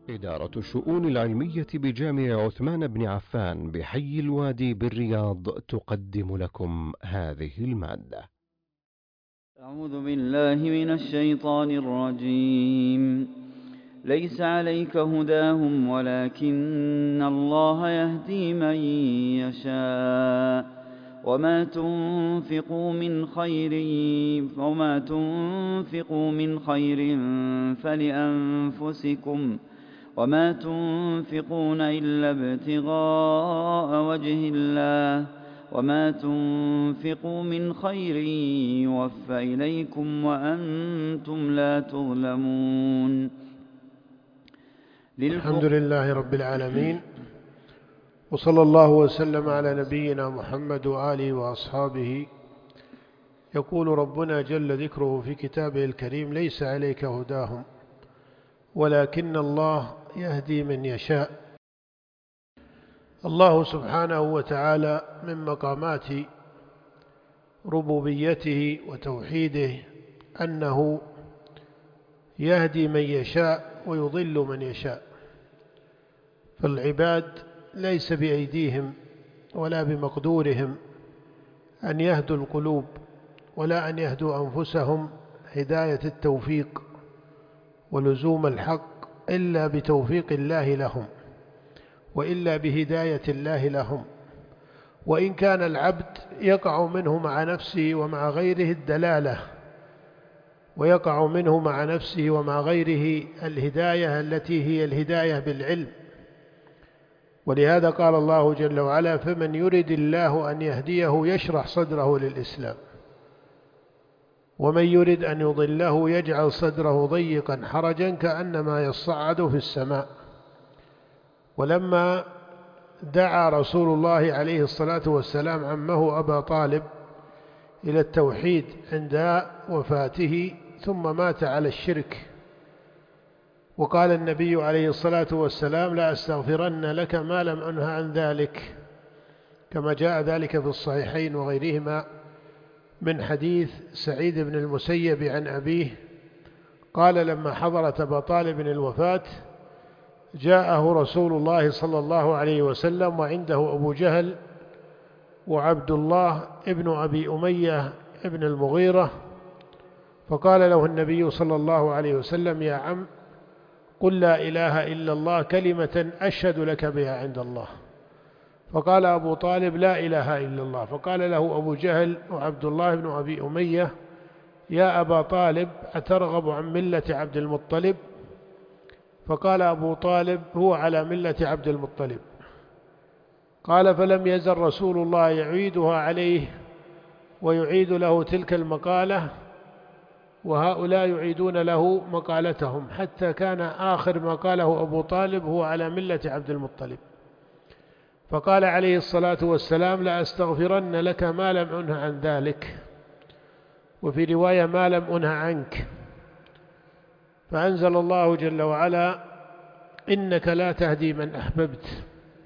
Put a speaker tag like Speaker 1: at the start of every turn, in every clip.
Speaker 1: إدارة الشؤون العلمية بجامع عثمان بن عفان بحي الوادي بالرياض تقدم لكم هذه المادة.
Speaker 2: أعوذ بالله من الشيطان الرجيم. ليس عليك هداهم ولكن الله يهدي من يشاء وما تنفقوا من خير فلأنفسكم وما تنفقون إلا ابتغاء وجه الله وما تنفقوا من خير يوفى إليكم وأنتم لا تظلمون.
Speaker 3: الحمد لله رب العالمين، وصلى الله وسلم على نبينا محمد وآله وأصحابه. يقول ربنا جل ذكره في كتابه الكريم: ليس عليك هداهم ولكن الله يهدي من يشاء. الله سبحانه وتعالى من مقامات ربوبيته وتوحيده أنه يهدي من يشاء ويضل من يشاء، فالعباد ليس بأيديهم ولا بمقدورهم أن يهدوا القلوب ولا أن يهدوا أنفسهم هداية التوفيق ولزوم الحق إلا بتوفيق الله لهم وإلا بهداية الله لهم. وإن كان العبد يقع منه مع نفسه ومع غيره الدلالة، ويقع منه مع نفسه ومع غيره الهداية التي هي الهداية بالعلم. ولهذا قال الله جل وعلا: فمن يرد الله أن يهديه يشرح صدره للإسلام ومن يرد أن يضله يجعل صدره ضيقا حرجا كأنما يصعد في السماء. ولما دعا رسول الله عليه الصلاة والسلام عمه أبا طالب إلى التوحيد عند وفاته ثم مات على الشرك، وقال النبي عليه الصلاة والسلام: لا أستغفرن لك ما لم أنه عن ذلك، كما جاء ذلك في الصحيحين وغيرهما من حديث سعيد بن المسيب عن أبيه قال: لما حضرت أبا طالب الوفاة جاءه رسول الله صلى الله عليه وسلم وعنده أبو جهل وعبد الله ابن أبي أمية ابن المغيرة، فقال له النبي صلى الله عليه وسلم: يا عم، قل لا إله إلا الله كلمة أشهد لك بها عند الله. فقال أبو طالب: لا إله إلا الله. فقال له أبو جهل وعبد الله بن أبي أمية: يا أبا طالب، أترغب عن ملة عبد المطلب؟ فقال أبو طالب: هو على ملة عبد المطلب. قال: فلم يزل رسول الله يعيدها عليه ويعيد له تلك المقالة وهؤلاء يعيدون له مقالتهم، حتى كان آخر ما قاله أبو طالب: هو على ملة عبد المطلب. فقال عليه الصلاة والسلام: لا أستغفرن لك ما لم أنه عن ذلك، وفي رواية: ما لم أنه عنك. فأنزل الله جل وعلا: إنك لا تهدي من أحببت.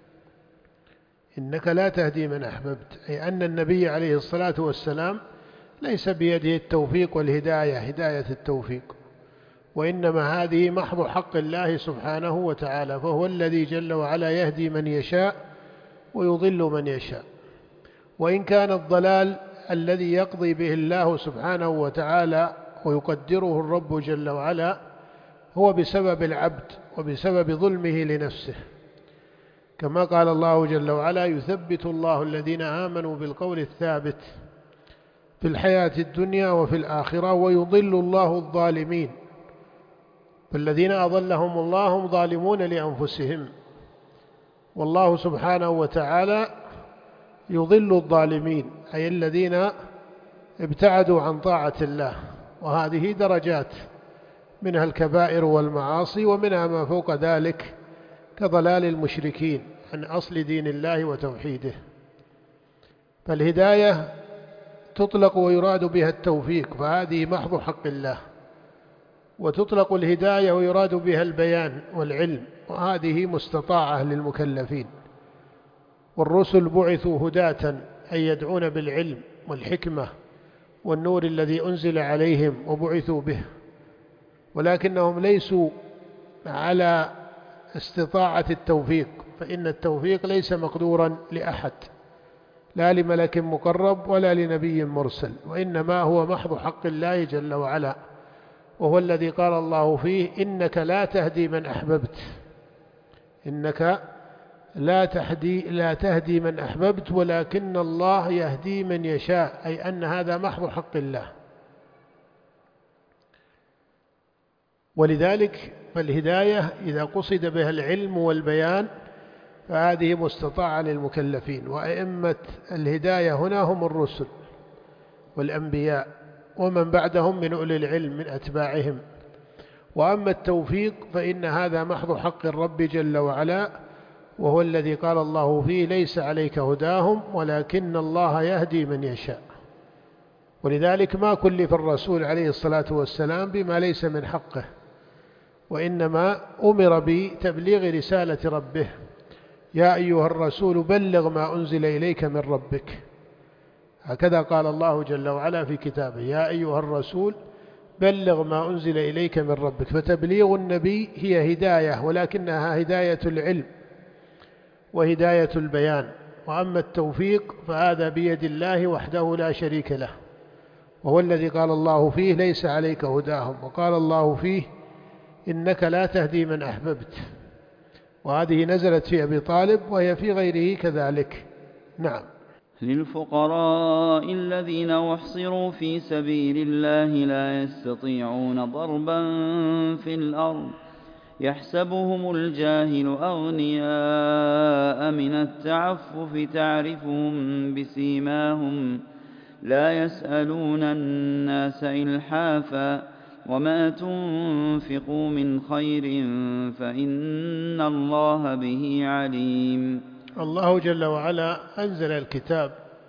Speaker 3: إنك لا تهدي من أحببت، أي أن النبي عليه الصلاة والسلام ليس بيده التوفيق والهداية، هداية التوفيق، وإنما هذه محض حق الله سبحانه وتعالى، فهو الذي جل وعلا يهدي من يشاء ويضل من يشاء. وإن كان الضلال الذي يقضي به الله سبحانه وتعالى ويقدره الرب جل وعلا هو بسبب العبد وبسبب ظلمه لنفسه، كما قال الله جل وعلا: يثبت الله الذين آمنوا بالقول الثابت في الحياة الدنيا وفي الآخرة ويضل الله الظالمين. فالذين أضلهم الله هم ظالمون لأنفسهم، والله سبحانه وتعالى يضل الظالمين، أي الذين ابتعدوا عن طاعة الله. وهذه درجات، منها الكبائر والمعاصي، ومنها ما فوق ذلك كضلال المشركين عن أصل دين الله وتوحيده. فالهداية تطلق ويراد بها التوفيق، فهذه محض حق الله، وتطلق الهداية ويراد بها البيان والعلم، وهذه مستطاعة للمكلفين. والرسل بعثوا هداة، أي يدعون بالعلم والحكمة والنور الذي أنزل عليهم وبعثوا به، ولكنهم ليسوا على استطاعة التوفيق، فإن التوفيق ليس مقدورا لأحد، لا لملك مقرب ولا لنبي مرسل، وإنما هو محض حق الله جل وعلا، وهو الذي قال الله فيه: إنك لا تهدي من أحببت، إنك لا تهدي من أحببت ولكن الله يهدي من يشاء، أي أن هذا محض حق الله. ولذلك فالهداية إذا قصد بها العلم والبيان فهذه مستطاعة للمكلفين، وأئمة الهداية هنا هم الرسل والأنبياء ومن بعدهم من أولي العلم من أتباعهم. وأما التوفيق فإن هذا محض حق الرب جل وعلا، وهو الذي قال الله فيه: ليس عليك هداهم ولكن الله يهدي من يشاء. ولذلك ما كلف الرسول عليه الصلاة والسلام بما ليس من حقه، وإنما أمر بتبليغ رسالة ربه: يا أيها الرسول بلغ ما أنزل إليك من ربك. هكذا قال الله جل وعلا في كتابه: يا أيها الرسول بلغ ما أنزل إليك من ربك. فتبليغ النبي هي هداية، ولكنها هداية العلم وهداية البيان. وأما التوفيق فهذا بيد الله وحده لا شريك له، وهو الذي قال الله فيه: ليس عليك هداهم، وقال الله فيه: إنك لا تهدي من أحببت. وهذه نزلت في أبي طالب وهي في غيره كذلك. نعم.
Speaker 2: للفقراء الذين أحصروا في سبيل الله لا يستطيعون ضربا في الأرض يحسبهم الجاهل أغنياء من التعفف تعرفهم بسيماهم لا يسألون الناس إلحافا وما تنفقوا من خير فإن الله به عليم.
Speaker 3: الله جل وعلا أنزل الكتاب،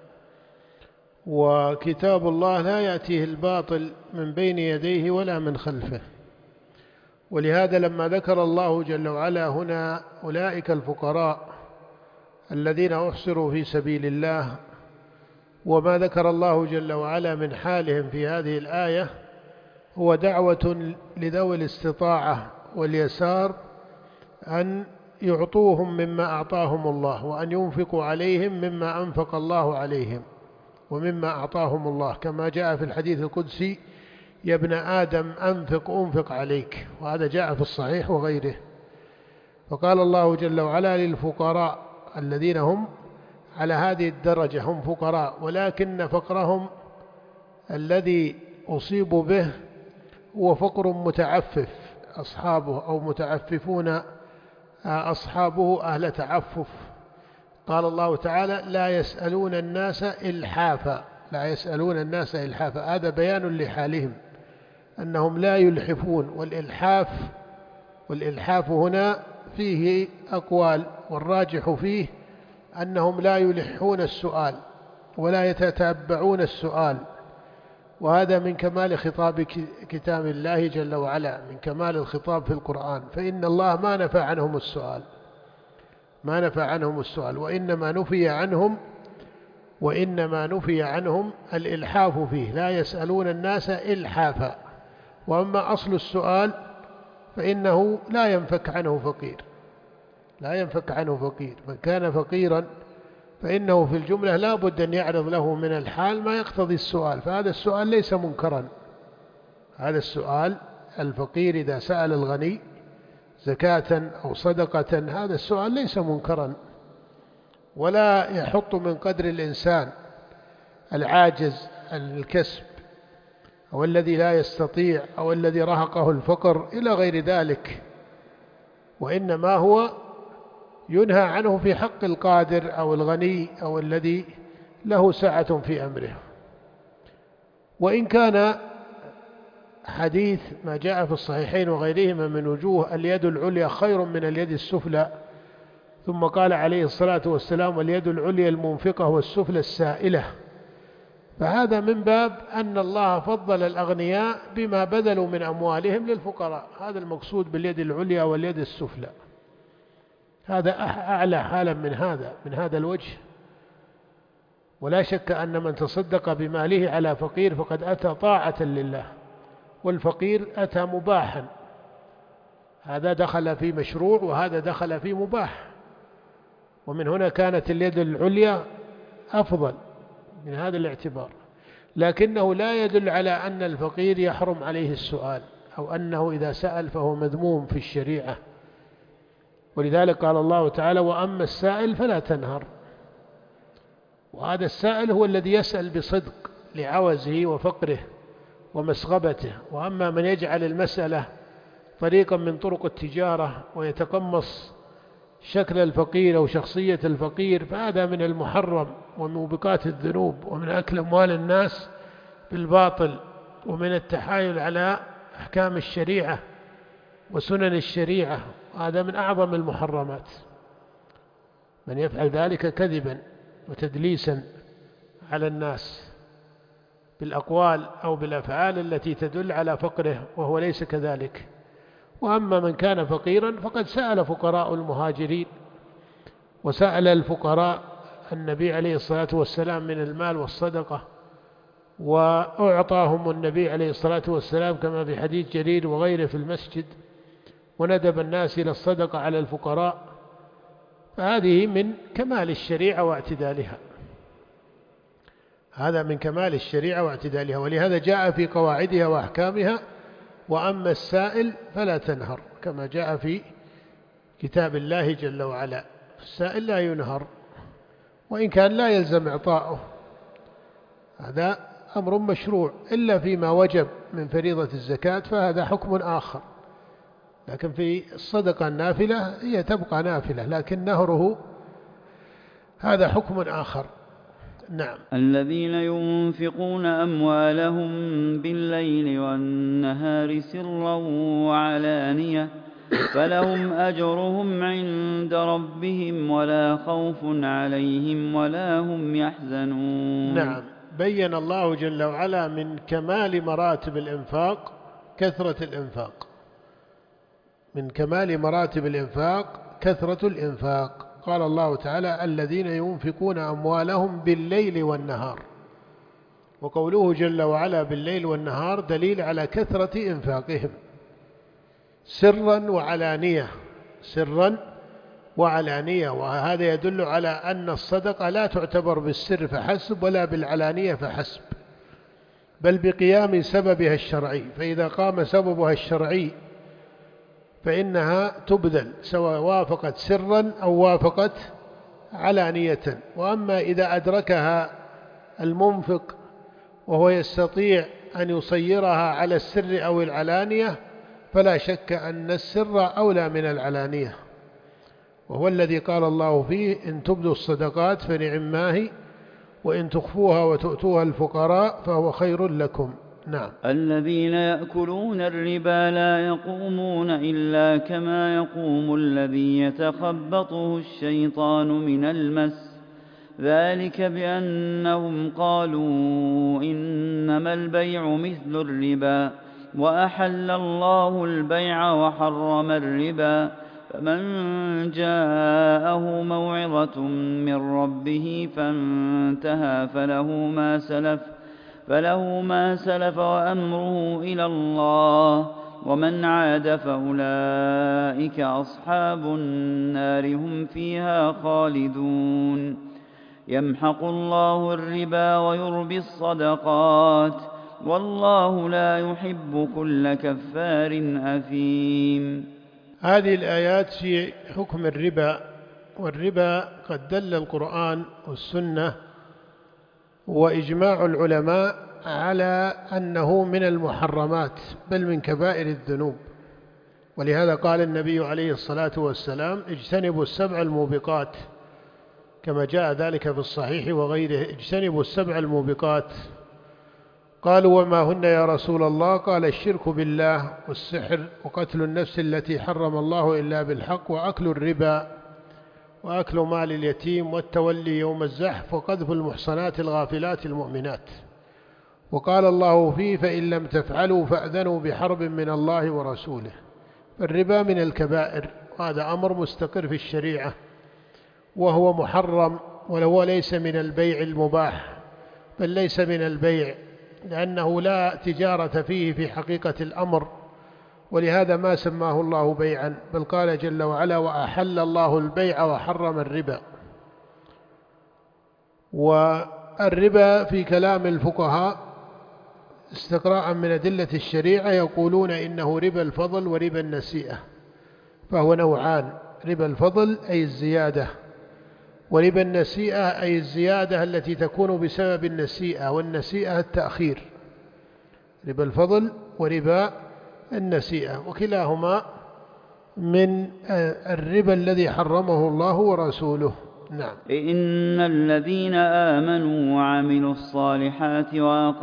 Speaker 3: وكتاب الله لا يأتيه الباطل من بين يديه ولا من خلفه. ولهذا لما ذكر الله جل وعلا هنا أولئك الفقراء الذين أحصروا في سبيل الله، وما ذكر الله جل وعلا من حالهم في هذه الآية، هو دعوة لذوي الاستطاعة واليسار أن يعطوهم مما أعطاهم الله، وأن ينفقوا عليهم مما أنفق الله عليهم ومما أعطاهم الله، كما جاء في الحديث القدسي: يا ابن آدم أنفق عليك، وهذا جاء في الصحيح وغيره. فقال الله جل وعلا للفقراء الذين هم على هذه الدرجة، هم فقراء ولكن فقرهم الذي أصيبوا به هو فقر متعفف، أصحابه أو متعففون أصحابه أهل تعفف. قال الله تعالى: لا يسألون الناس إلحافا، لا يسألون الناس إلحافا، هذا بيان لحالهم أنهم لا يلحفون. والإلحاف هنا فيه أقوال، والراجح فيه أنهم لا يلحون السؤال ولا يتتبعون السؤال، وهذا من كمال خطاب كتاب الله جل وعلا، من كمال الخطاب في القرآن. فإن الله ما نفى عنهم السؤال، وإنما نفي عنهم الإلحاف فيه، لا يسألون الناس إلحافا. وأما أصل السؤال فإنه لا ينفك عنه فقير، من كان فقيرا فإنه في الجملة لا بد أن يعرض له من الحال ما يقتضي السؤال، فهذا السؤال ليس منكرا. هذا السؤال، الفقير إذا سأل الغني زكاة أو صدقة، هذا السؤال ليس منكرا، ولا يحط من قدر الإنسان العاجز عن الكسب أو الذي لا يستطيع أو الذي رهقه الفقر إلى غير ذلك، وإنما هو ينهى عنه في حق القادر أو الغني أو الذي له سعة في أمره. وإن كان حديث ما جاء في الصحيحين وغيرهما من وجوه اليد العليا خير من اليد السفلى، ثم قال عليه الصلاة والسلام: واليد العليا المنفقة والسفلى السائلة، فهذا من باب أن الله فضل الأغنياء بما بذلوا من أموالهم للفقراء، هذا المقصود باليد العليا واليد السفلى، هذا أعلى حالا من هذا الوجه. ولا شك أن من تصدق بماله على فقير فقد أتى طاعة لله، والفقير أتى مباحا، هذا دخل في مشروع وهذا دخل في مباح، ومن هنا كانت اليد العليا أفضل من هذا الاعتبار، لكنه لا يدل على أن الفقير يحرم عليه السؤال أو أنه إذا سأل فهو مذموم في الشريعة. ولذلك قال الله تعالى: وأما السائل فلا تنهر. وهذا السائل هو الذي يسأل بصدق لعوزه وفقره ومسغبته، وأما من يجعل المسألة طريقا من طرق التجارة ويتقمص شكل الفقير أو شخصية الفقير فهذا من المحرم ومن موبقات الذنوب ومن أكل أموال الناس بالباطل ومن التحايل على أحكام الشريعة وسنن الشريعة، وهذا من أعظم المحرمات. من يفعل ذلك كذبا وتدليسا على الناس بالأقوال أو بالأفعال التي تدل على فقره وهو ليس كذلك. وأما من كان فقيرا فقد سأل فقراء المهاجرين وسأل الفقراء النبي عليه الصلاة والسلام من المال والصدقة، وأعطاهم النبي عليه الصلاة والسلام كما في حديث جرير وغيره في المسجد، وندب الناس إلى الصدقة على الفقراء. فهذه من كمال الشريعة واعتدالها، هذا من كمال الشريعة واعتدالها. ولهذا جاء في قواعدها وأحكامها: وأما السائل فلا تنهر، كما جاء في كتاب الله جل وعلا. السائل لا ينهر وإن كان لا يلزم إعطاؤه، هذا أمر مشروع، إلا فيما وجب من فريضة الزكاة فهذا حكم آخر، لكن في الصدقة النافلة هي تبقى نافلة، لكن نهره هذا حكم آخر. نعم.
Speaker 2: الذين ينفقون أموالهم بالليل والنهار سرا وعلانية فلهم أجرهم عند ربهم ولا خوف عليهم ولا هم يحزنون.
Speaker 3: نعم. بين الله جل وعلا من كمال مراتب الإنفاق كثرة الإنفاق، من كمال مراتب الإنفاق كثرة الإنفاق. قال الله تعالى: الذين ينفقون أموالهم بالليل والنهار. وقوله جل وعلا بالليل والنهار دليل على كثرة إنفاقهم سرا وعلانية، سرا وعلانية. وهذا يدل على أن الصدقة لا تعتبر بالسر فحسب ولا بالعلانية فحسب، بل بقيام سببها الشرعي. فإذا قام سببها الشرعي فإنها تبذل سواء وافقت سرا أو وافقت علانية. وأما إذا أدركها المنفق وهو يستطيع أن يصيرها على السر أو العلانية فلا شك أن السر أولى من العلانية، وهو الذي قال الله فيه: إن تبدوا الصدقات فنعما هي وإن تخفوها وتؤتوها الفقراء فهو خير لكم. نعم.
Speaker 2: الذين يأكلون الربا لا يقومون إلا كما يقوم الذي يتخبطه الشيطان من المس، ذلك بأنهم قالوا إنما البيع مثل الربا وأحل الله البيع وحرم الربا، فمن جاءه موعظة من ربه فانتهى فله ما سلف وأمره إلى الله، ومن عاد فأولئك أصحاب النار هم فيها خالدون. يمحق الله الربا ويربي الصدقات والله لا يحب كل كفار أثيم.
Speaker 3: هذه الآيات في حكم الربا، والربا قد دل القرآن والسنة وإجماع العلماء على أنه من المحرمات بل من كبائر الذنوب. ولهذا قال النبي عليه الصلاة والسلام: اجتنبوا السبع الموبقات، كما جاء ذلك في الصحيح وغيره: اجتنبوا السبع الموبقات. قالوا: وما هن يا رسول الله؟ قال: الشرك بالله والسحر وقتل النفس التي حرم الله إلا بالحق وأكل الربا وأكل مال اليتيم والتولي يوم الزحف وقذف المحصنات الغافلات المؤمنات. وقال الله فيه: فإن لم تفعلوا فأذنوا بحرب من الله ورسوله. فالربا من الكبائر، وهذا أمر مستقر في الشريعة وهو محرم، ولو ليس من البيع المباح بل ليس من البيع، لأنه لا تجارة فيه في حقيقة الأمر، ولهذا ما سماه الله بيعا، بل قال جل وعلا: وأحل الله البيع وحرم الربا. والربا في كلام الفقهاء استقراء من أدلة الشريعة يقولون إنه ربا الفضل وربا النسيئة، فهو نوعان: ربا الفضل أي الزيادة، وربا النسيئة أي الزيادة التي تكون بسبب النسيئة، والنسيئة التأخير. ربا الفضل وربا النسيئة، وكلاهما من الربا الذي حرمه الله ورسوله. نعم.
Speaker 2: إن الذين آمنوا وعملوا الصالحات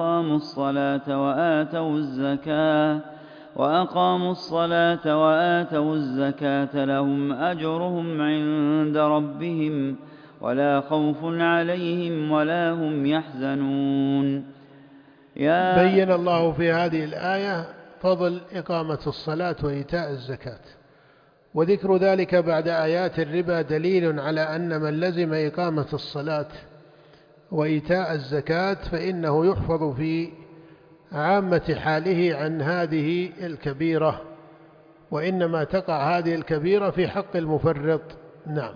Speaker 2: وأقاموا الصلاة وآتوا الزكاة لهم أجرهم عند ربهم ولا خوف عليهم ولا هم يحزنون.
Speaker 3: بين الله في هذه الآية فضل إقامة الصلاة وإيتاء الزكاة، وذكر ذلك بعد آيات الربا دليل على أن من لزم إقامة الصلاة وإيتاء الزكاة فإنه يحفظ في عامة حاله عن هذه الكبيرة، وإنما تقع هذه الكبيرة في حق المفرط. نعم.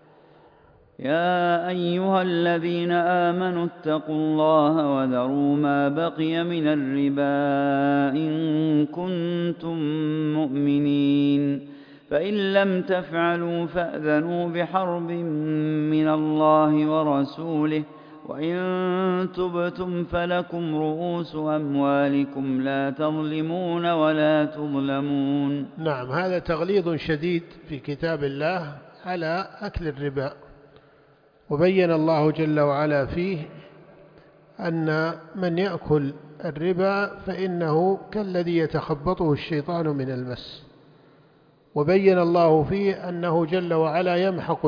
Speaker 2: يا أيها الذين آمنوا اتقوا الله وذروا ما بقي من الربا إن كنتم مؤمنين، فإن لم تفعلوا فأذنوا بحرب من الله ورسوله، وإن تبتم فلكم رؤوس أموالكم لا تظلمون ولا تظلمون.
Speaker 3: نعم، هذا تغليظ شديد في كتاب الله على أكل الربا، وبين الله جل وعلا فيه أن من يأكل الربا فإنه كالذي يتخبطه الشيطان من المس، وبين الله فيه أنه جل وعلا يمحق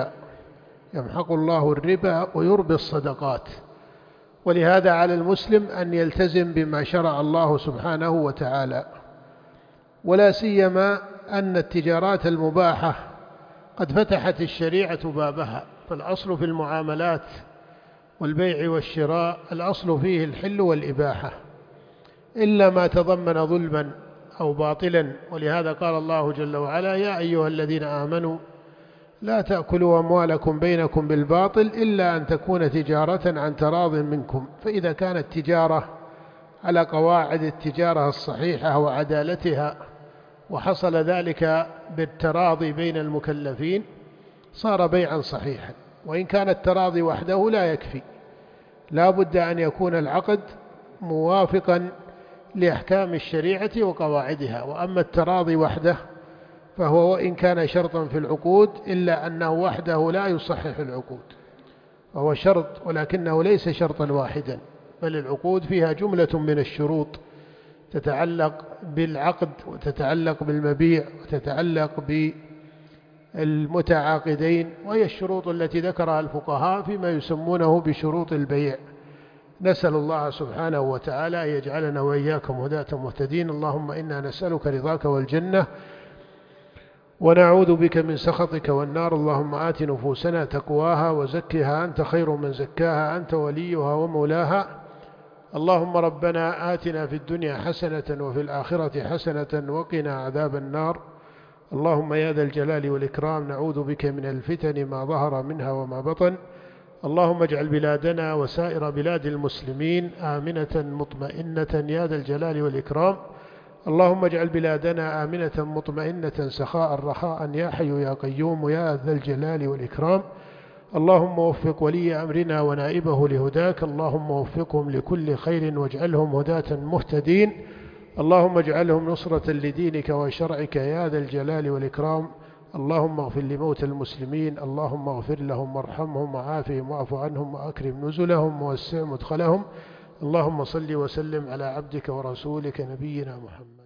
Speaker 3: الله الربا ويربي الصدقات. ولهذا على المسلم أن يلتزم بما شرع الله سبحانه وتعالى، ولا سيما أن التجارات المباحة قد فتحت الشريعة بابها، فالأصل في المعاملات والبيع والشراء الأصل فيه الحل والإباحة، إلا ما تضمن ظلما أو باطلا. ولهذا قال الله جل وعلا: يا أيها الذين آمنوا لا تأكلوا أموالكم بينكم بالباطل إلا أن تكون تجارة عن تراض منكم. فإذا كانت تجارة على قواعد التجارة الصحيحة وعدالتها وحصل ذلك بالتراضي بين المكلفين صار بيعا صحيحا. وإن كان التراضي وحده لا يكفي، لا بد أن يكون العقد موافقا لأحكام الشريعة وقواعدها. وأما التراضي وحده فهو وإن كان شرطا في العقود إلا أنه وحده لا يصحح العقود، فهو شرط ولكنه ليس شرطا واحدا، بل العقود فيها جملة من الشروط تتعلق بالعقد وتتعلق بالمبيع وتتعلق بالمتعاقدين، وهي الشروط التي ذكرها الفقهاء فيما يسمونه بشروط البيع. نسأل الله سبحانه وتعالى أن يجعلنا وإياكم هداة مهتدين. اللهم إنا نسألك رضاك والجنة ونعوذ بك من سخطك والنار. اللهم آت نفوسنا تقواها وزكها أنت خير من زكاها أنت وليها ومولاها. اللهم ربنا آتنا في الدنيا حسنة وفي الآخرة حسنة وقنا عذاب النار. اللهم يا ذا الجلال والإكرام نعوذ بك من الفتن ما ظهر منها وما بطن. اللهم اجعل بلادنا وسائر بلاد المسلمين آمنة مطمئنة يا ذا الجلال والإكرام. اللهم اجعل بلادنا آمنة مطمئنة سخاء رخاء يا حي يا قيوم يا ذا الجلال والإكرام. اللهم وفق ولي أمرنا ونائبه لهداك، اللهم وفقهم لكل خير واجعلهم هداة مهتدين. اللهم اجعلهم نصرة لدينك وشرعك يا ذا الجلال والإكرام. اللهم اغفر لموتى المسلمين، اللهم اغفر لهم وارحمهم وعافهم واعف عنهم وأكرم نزلهم ووسع مدخلهم. اللهم صل وسلم على عبدك ورسولك نبينا محمد.